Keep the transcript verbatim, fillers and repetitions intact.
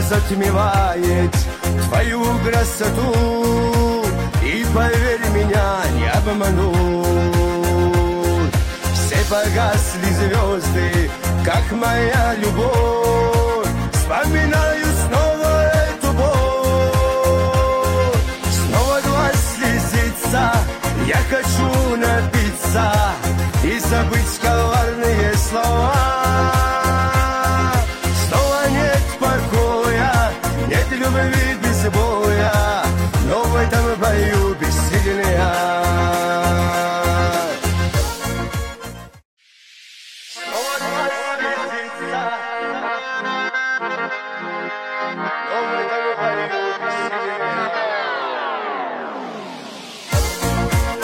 затмевает твою красоту. И поверь, меня не обманут. Все погасли звезды, как моя любовь. Вспоминаю снова эту боль. Снова глаз слезится, я хочу напиться и забыть коварные слова. Снова нет покоя, нет любви без боя, но в этом бою бессильный я. Снова глаз слезится, но в этом бою бессильный я.